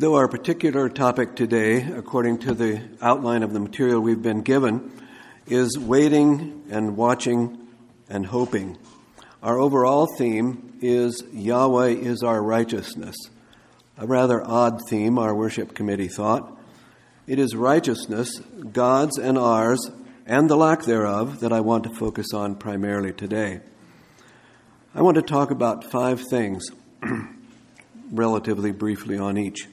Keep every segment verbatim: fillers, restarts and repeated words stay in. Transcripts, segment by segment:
Though our particular topic today, according to the outline of the material we've been given, is waiting and watching and hoping, our overall theme is Yahweh is our righteousness. A rather odd theme, our worship committee thought. It is righteousness, God's and ours, and the lack thereof, that I want to focus on primarily today. I want to talk about five things, relatively briefly on each.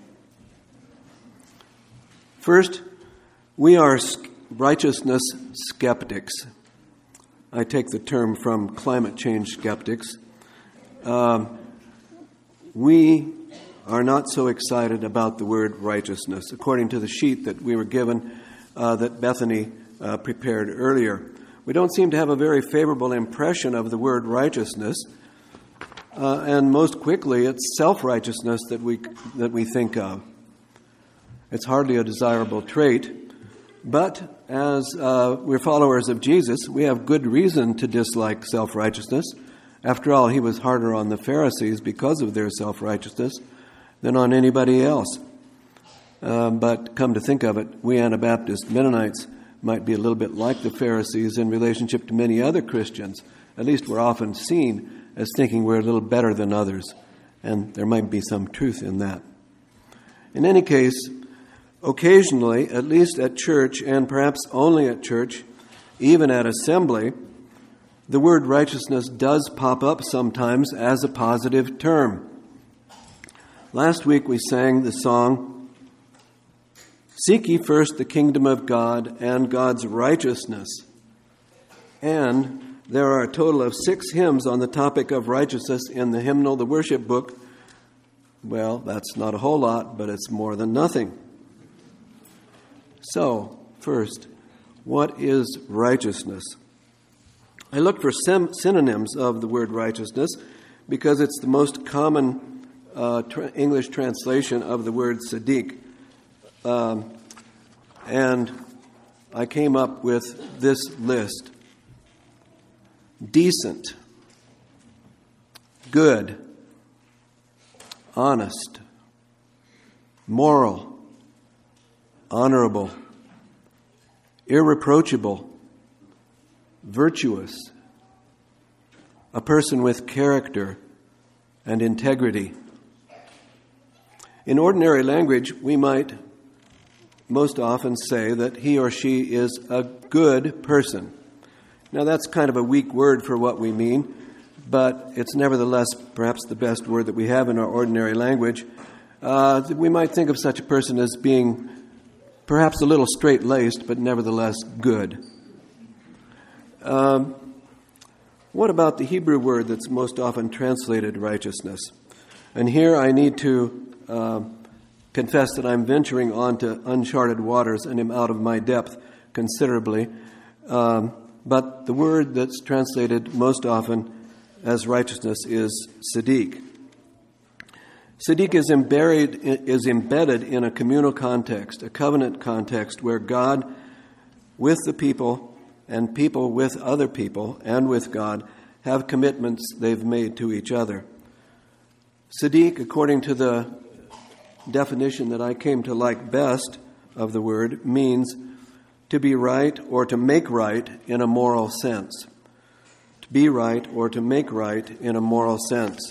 First, we are righteousness skeptics. I take the term from climate change skeptics. Uh, we are not so excited about the word righteousness, according to the sheet that we were given uh, that Bethany uh, prepared earlier. We don't seem to have a very favorable impression of the word righteousness, uh, and most quickly it's self-righteousness that we that we think of. It's hardly a desirable trait, but as uh, we're followers of Jesus, we have good reason to dislike self-righteousness. After all, he was harder on the Pharisees because of their self-righteousness than on anybody else. Uh, but come to think of it, we Anabaptist Mennonites might be a little bit like the Pharisees in relationship to many other Christians. At least we're often seen as thinking we're a little better than others, and there might be some truth in that. In any case, occasionally, at least at church, and perhaps only at church, even at assembly, the word righteousness does pop up sometimes as a positive term. Last week we sang the song, "Seek ye first the kingdom of God and God's righteousness." And there are a total of six hymns on the topic of righteousness in the hymnal, the worship book. Well, that's not a whole lot, but it's more than nothing. So, first, what is righteousness? I looked for sem- synonyms of the word righteousness because it's the most common uh, tra- English translation of the word Siddiq. Um, and I came up with this list. Decent, good, honest, moral, honorable, irreproachable, virtuous, a person with character and integrity. In ordinary language, we might most often say that he or she is a good person. Now, that's kind of a weak word for what we mean, but it's nevertheless perhaps the best word that we have in our ordinary language. Uh, we might think of such a person as being perhaps a little straight-laced, but nevertheless good. Um, what about the Hebrew word that's most often translated righteousness? And here I need to uh, confess that I'm venturing onto uncharted waters and am out of my depth considerably. Um, but the word that's translated most often as righteousness is Siddiq. Siddiq is embedded, is embedded in a communal context, a covenant context, where God with the people and people with other people and with God have commitments they've made to each other. Siddiq, according to the definition that I came to like best of the word, means to be right or to make right in a moral sense. To be right or to make right in a moral sense.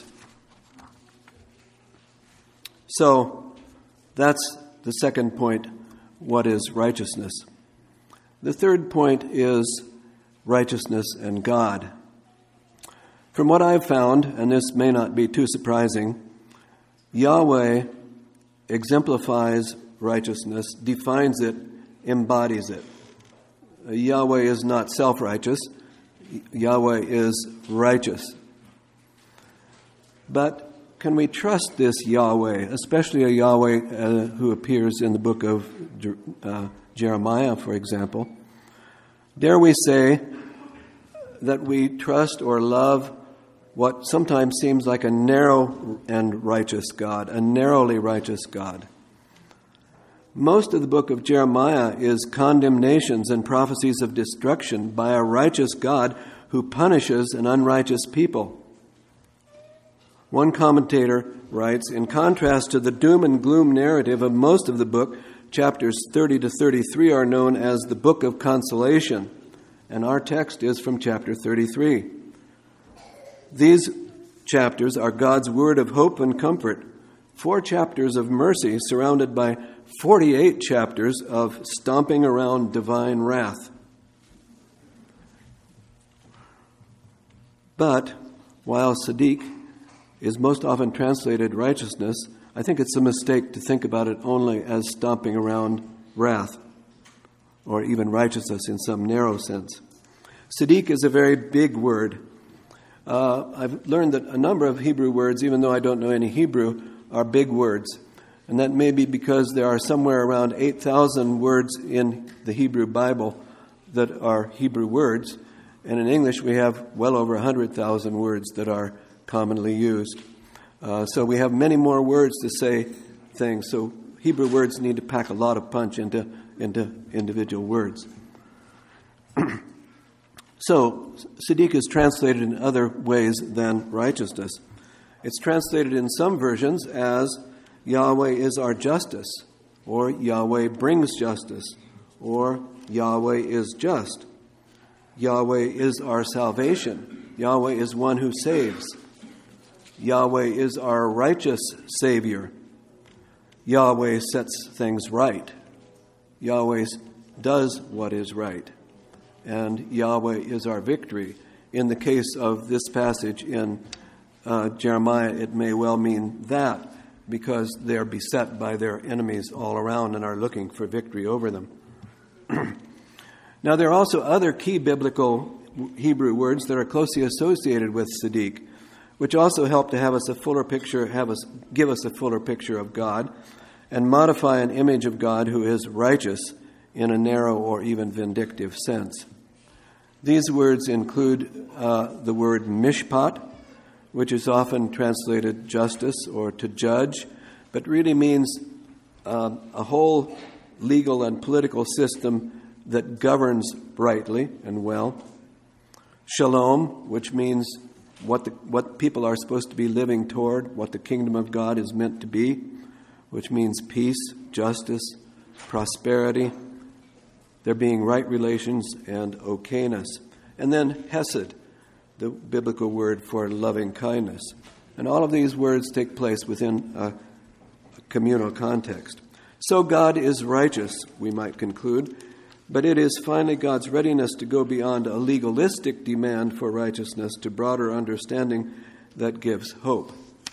So, that's the second point, what is righteousness? The third point is righteousness and God. From what I've found, and this may not be too surprising, Yahweh exemplifies righteousness, defines it, embodies it. Yahweh is not self-righteous. Yahweh is righteous. But can we trust this Yahweh, especially a Yahweh uh, who appears in the book of uh, Jeremiah, for example? Dare we say that we trust or love what sometimes seems like a narrow and righteous God, a narrowly righteous God? Most of the book of Jeremiah is condemnations and prophecies of destruction by a righteous God who punishes an unrighteous people. One commentator writes, in contrast to the doom and gloom narrative of most of the book, chapters thirty to thirty-three are known as the Book of Consolation, and our text is from chapter thirty-three. These chapters are God's word of hope and comfort, four chapters of mercy surrounded by forty-eight chapters of stomping around divine wrath. But while Siddiq is most often translated righteousness, I think it's a mistake to think about it only as stomping around wrath, or even righteousness in some narrow sense. Siddiq is a very big word. Uh, I've learned that a number of Hebrew words, even though I don't know any Hebrew, are big words. And that may be because there are somewhere around eight thousand words in the Hebrew Bible that are Hebrew words. And in English, we have well over one hundred thousand words that are commonly used. Uh, so we have many more words to say things. So Hebrew words need to pack a lot of punch into, into individual words. So Siddiq is translated in other ways than righteousness. It's translated in some versions as Yahweh is our justice, or Yahweh brings justice, or Yahweh is just. Yahweh is our salvation. Yahweh is one who saves. Yahweh is our righteous Savior. Yahweh sets things right. Yahweh does what is right. And Yahweh is our victory. In the case of this passage in uh, Jeremiah, it may well mean that, because they're beset by their enemies all around and are looking for victory over them. Now, there are also other key biblical Hebrew words that are closely associated with Siddiq, which also help to have us a fuller picture, have us give us a fuller picture of God, and modify an image of God who is righteous in a narrow or even vindictive sense. These words include uh, the word mishpat, which is often translated justice or to judge, but really means uh, a whole legal and political system that governs rightly and well. Shalom, which means what the, what people are supposed to be living toward, what the kingdom of God is meant to be, which means peace, justice, prosperity, there being right relations, and okayness. And then hesed, the biblical word for loving kindness. And all of these words take place within a, a communal context. So God is righteous, we might conclude, but it is finally God's readiness to go beyond a legalistic demand for righteousness to broader understanding that gives hope.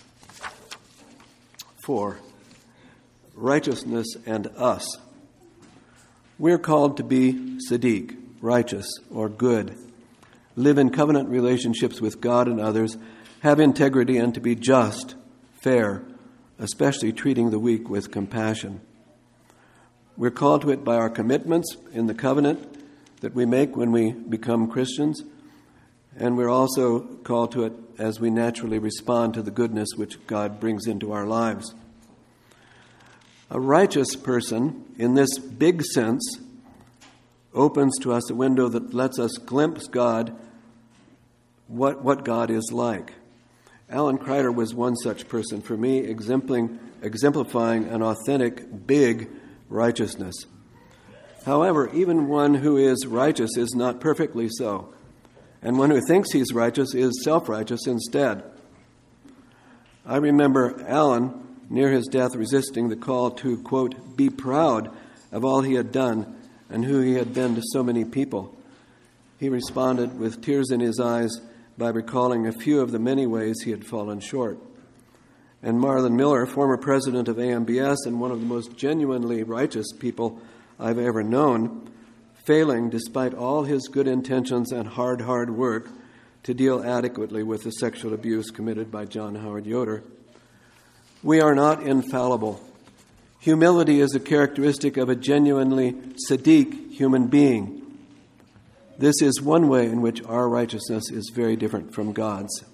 Four, righteousness and us. We're called to be Siddiq, righteous or good, live in covenant relationships with God and others, have integrity, and to be just, fair, especially treating the weak with compassion. We're called to it by our commitments in the covenant that we make when we become Christians, and we're also called to it as we naturally respond to the goodness which God brings into our lives. A righteous person, in this big sense, opens to us a window that lets us glimpse God, what, what God is like. Alan Kreider was one such person for me, exemplifying an authentic, big righteousness. However, even one who is righteous is not perfectly so, and one who thinks he's righteous is self-righteous instead. I remember Alan, near his death, resisting the call to, quote, be proud of all he had done and who he had been to so many people. He responded with tears in his eyes by recalling a few of the many ways he had fallen short. And Marlon Miller, former president of A M B S and one of the most genuinely righteous people I've ever known, failing, despite all his good intentions and hard, hard work, to deal adequately with the sexual abuse committed by John Howard Yoder. We are not infallible. Humility is a characteristic of a genuinely Siddiq human being. This is one way in which our righteousness is very different from God's.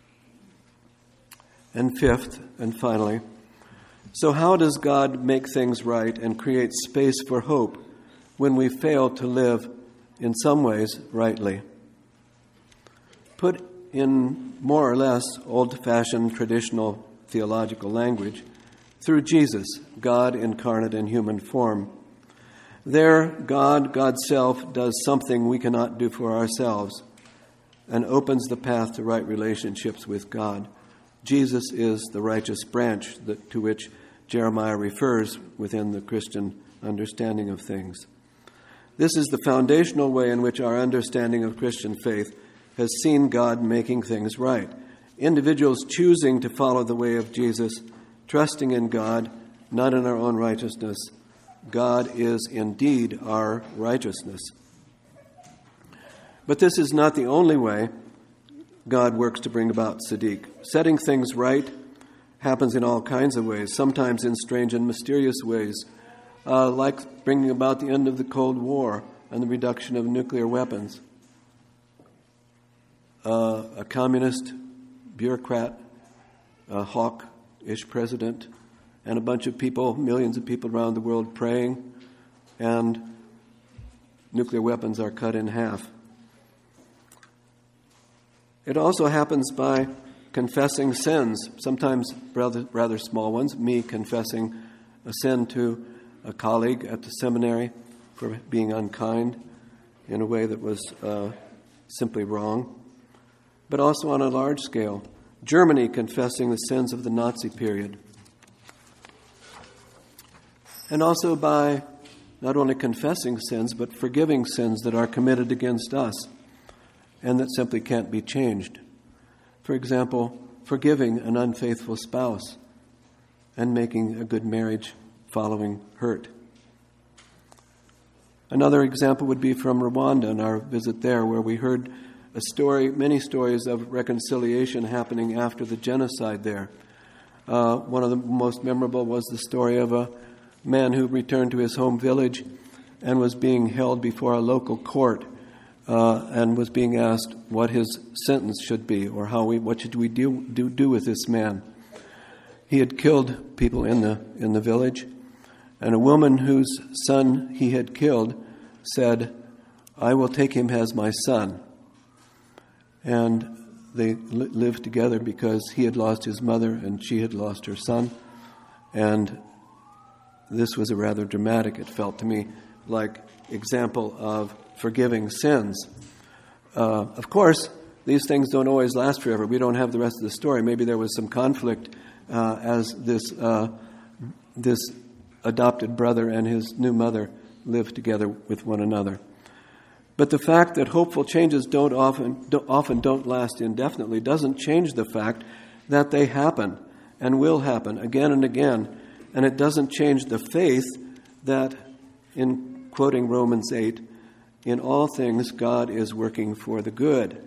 And fifth, and finally, so how does God make things right and create space for hope when we fail to live in some ways rightly? Put in more or less old-fashioned traditional theological language, through Jesus, God incarnate in human form. There, God, God's self, does something we cannot do for ourselves and opens the path to right relationships with God. Jesus is the righteous branch that, to which Jeremiah refers within the Christian understanding of things. This is the foundational way in which our understanding of Christian faith has seen God making things right. Individuals choosing to follow the way of Jesus, trusting in God, not in our own righteousness. God is indeed our righteousness. But this is not the only way God works to bring about Tzaddik. Setting things right happens in all kinds of ways, sometimes in strange and mysterious ways, uh, like bringing about the end of the Cold War and the reduction of nuclear weapons. Uh, a communist bureaucrat, a hawk-ish president, and a bunch of people, millions of people around the world praying, and nuclear weapons are cut in half. It also happens by confessing sins, sometimes rather, rather small ones, me confessing a sin to a colleague at the seminary for being unkind in a way that was uh, simply wrong, but also on a large scale. Germany confessing the sins of the Nazi period. And also by not only confessing sins, but forgiving sins that are committed against us and that simply can't be changed. For example, forgiving an unfaithful spouse and making a good marriage following hurt. Another example would be from Rwanda and our visit there, where we heard a story, many stories of reconciliation happening after the genocide there. Uh, one of the most memorable was the story of a man who returned to his home village and was being held before a local court uh, and was being asked what his sentence should be, or how we what should we do do, do with this man. He had killed people in the in the village, and a woman whose son he had killed said, "I will take him as my son." And they li- lived together because he had lost his mother and she had lost her son. And this was a rather dramatic, it felt to me, like example of forgiving sins. Uh, of course, these things don't always last forever. We don't have the rest of the story. Maybe there was some conflict uh, as this uh, this adopted brother and his new mother lived together with one another. But the fact that hopeful changes don't often don't, often don't last indefinitely doesn't change the fact that they happen and will happen again and again. And it doesn't change the faith that, in quoting Romans eight, in all things God is working for the good.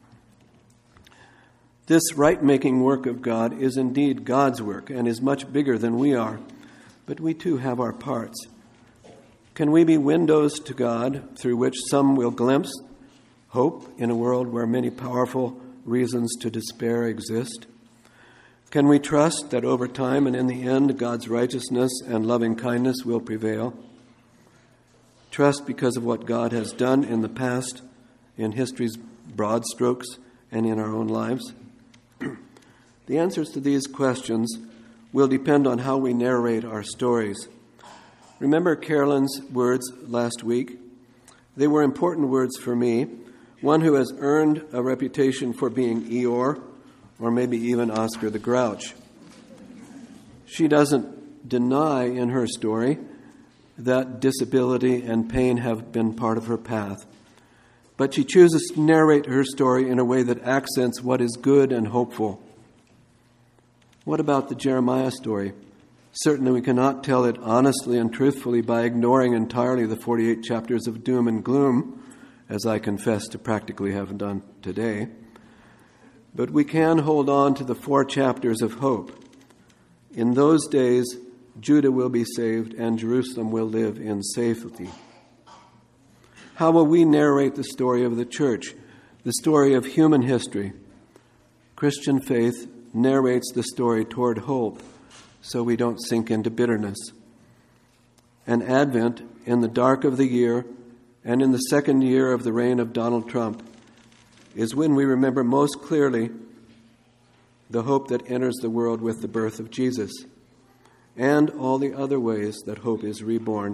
This right-making work of God is indeed God's work and is much bigger than we are. But we too have our parts. Can we be windows to God through which some will glimpse hope in a world where many powerful reasons to despair exist? Can we trust that over time and in the end, God's righteousness and loving kindness will prevail? Trust because of what God has done in the past, in history's broad strokes, and in our own lives? The answers to these questions will depend on how we narrate our stories. Remember Carolyn's words last week? They were important words for me. One who has earned a reputation for being Eeyore, or maybe even Oscar the Grouch. She doesn't deny in her story that disability and pain have been part of her path, but she chooses to narrate her story in a way that accents what is good and hopeful. What about the Jeremiah story? Certainly we cannot tell it honestly and truthfully by ignoring entirely the forty-eight chapters of doom and gloom, as I confess to practically have done today. But we can hold on to the four chapters of hope. In those days, Judah will be saved and Jerusalem will live in safety. How will we narrate the story of the church, the story of human history? Christian faith narrates the story toward hope, so we don't sink into bitterness. And Advent, in the dark of the year, and in the second year of the reign of Donald Trump, is when we remember most clearly the hope that enters the world with the birth of Jesus, and all the other ways that hope is reborn,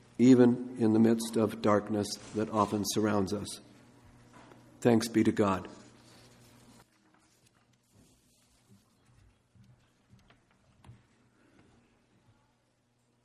even in the midst of darkness that often surrounds us. Thanks be to God.